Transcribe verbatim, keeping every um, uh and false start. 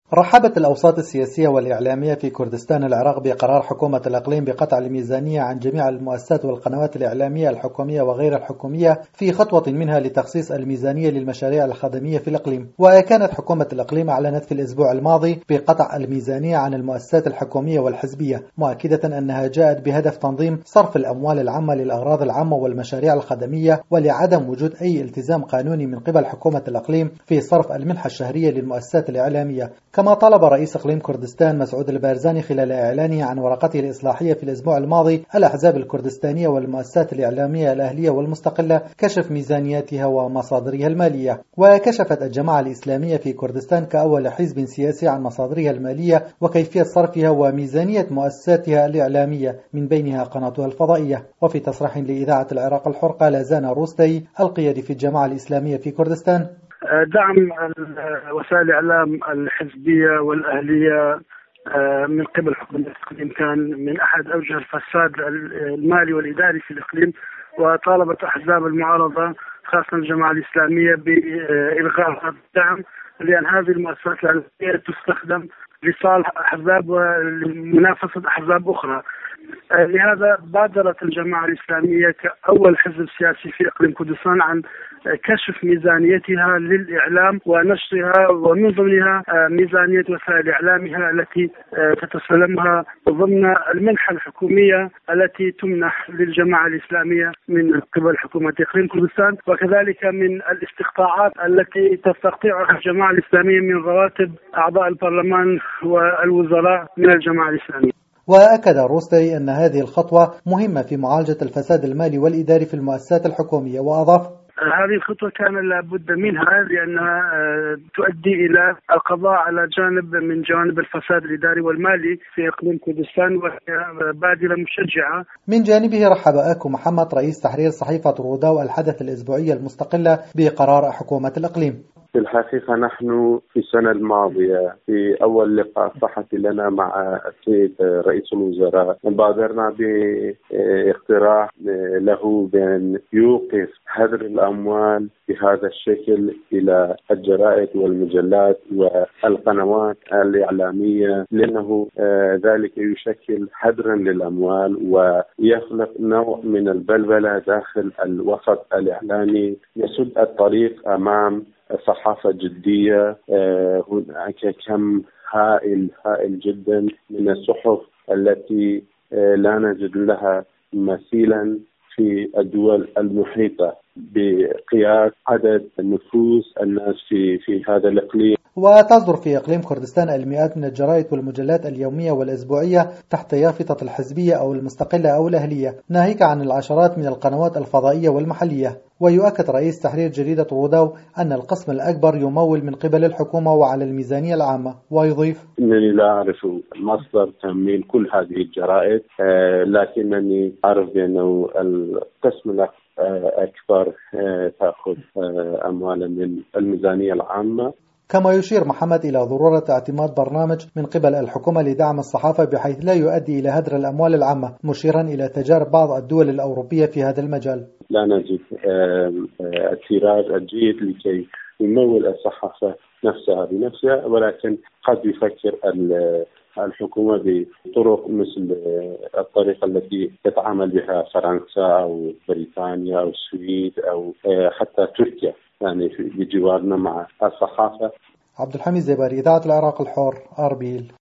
رحبت الأوساط السياسية والإعلامية في كردستان العراق بقرار حكومة الإقليم بقطع الميزانية عن جميع المؤسسات والقنوات الإعلامية الحكومية وغير الحكومية في خطوة منها لتخصيص الميزانية للمشاريع الخدمية في الإقليم. وكانت حكومة الإقليم أعلنت في الأسبوع الماضي بقطع الميزانية عن المؤسسات الحكومية والحزبية، مؤكدة أنها جاءت بهدف تنظيم صرف الأموال العامة للأغراض العامة والمشاريع الخدمية، ولعدم وجود أي التزام قانوني من قبل حكومة الإقليم في صرف المنحة الشهرية للمؤسسات الإعلامية. كما طلب رئيس إقليم كردستان مسعود البارزاني خلال إعلانه عن ورقته الإصلاحية في الأسبوع الماضي الأحزاب الكردستانية والمؤسسات الإعلامية الأهلية والمستقلة كشف ميزانياتها ومصادرها المالية. وكشفت الجماعة الإسلامية في كردستان كأول حزب سياسي عن مصادرها المالية وكيفية صرفها وميزانية مؤسساتها الإعلامية من بينها قناتها الفضائية. وفي تصريح لإذاعة العراق الحر قال زانا روستي القيادي في الجماعة الإسلامية في كردستان: دعم وسائل الإعلام الحزبية والأهلية من قبل حكومة الإقليم كان من أحد أوجه الفساد المالي والإداري في الإقليم، وطالبت أحزاب المعارضة خاصة الجماعة الإسلامية بإلغاء هذا الدعم، لأن هذه المؤسسات الإعلامية تستخدم لصالح أحزاب ولمنافسة أحزاب أخرى. لهذا بادرت الجماعة الإسلامية كأول حزب سياسي في إقليم كردستان عن كشف ميزانيتها للإعلام ونشرها ومن ضمنها ميزانية وسائل إعلامها التي تتسلمها ضمن المنحة الحكومية التي تمنح للجماعة الإسلامية من قبل حكومة إقليم كردستان، وكذلك من الاستقطاعات التي تستقطعها الجماعة الإسلامية من رواتب أعضاء البرلمان والوزراء من الجماعة الإسلامية. وأكد روستي أن هذه الخطوة مهمة في معالجة الفساد المالي والإداري في المؤسسات الحكومية، وأضاف: هذه الخطوة كان لابد منها لأنها تؤدي إلى القضاء على جانب من جوانب الفساد الإداري والمالي في إقليم كردستان، وهي بادرة مشجعة. من جانبه رحب أكو محمد رئيس تحرير صحيفة رودا الحدث الأسبوعية المستقلة بقرار حكومة الإقليم. في الحقيقة نحن في السنة الماضية في أول لقاء صحفي لنا مع السيد رئيس الوزراء بادرنا باقتراح له بأن يوقف هدر الأموال بهذا الشكل إلى الجرائد والمجلات والقنوات الإعلامية، لأنه ذلك يشكل هدرا للأموال ويخلق نوع من البلبلة داخل الوسط الإعلامي، يسد الطريق أمام صحافة جدية. هناك كم هائل هائل جدا من الصحف التي لا نجد لها مثيلا في الدول المحيطة بقياس عدد نفوس الناس في في هذا الإقليم. وتصدر في إقليم كردستان المئات من الجرائد والمجلات اليومية والأسبوعية تحت يافطة الحزبية أو المستقلة أو الأهلية، ناهيك عن العشرات من القنوات الفضائية والمحلية. ويؤكد رئيس تحرير جريدة روداو أن القسم الأكبر يمول من قبل الحكومة وعلى الميزانية العامة، ويضيف: إنني لا أعرف مصدر تمويل كل هذه الجرائد، لكنني أعرف بأنه القسم الأكبر تأخذ أموالا من الميزانية العامة. كما يشير محمد إلى ضرورة اعتماد برنامج من قبل الحكومة لدعم الصحافة بحيث لا يؤدي إلى هدر الأموال العامة، مشيرا إلى تجارب بعض الدول الأوروبية في هذا المجال. لا نجد التيراج الجيد لكي يمول الصحافة نفسها بنفسها، ولكن قد يفكر الحكومة بطرق مثل الطريقة التي تتعامل بها فرنسا أو بريطانيا أو السويد أو حتى تركيا، يعني بجوارنا مع الصحافة. عبد الحميد زباري، إذاعة العراق الحر، أربيل.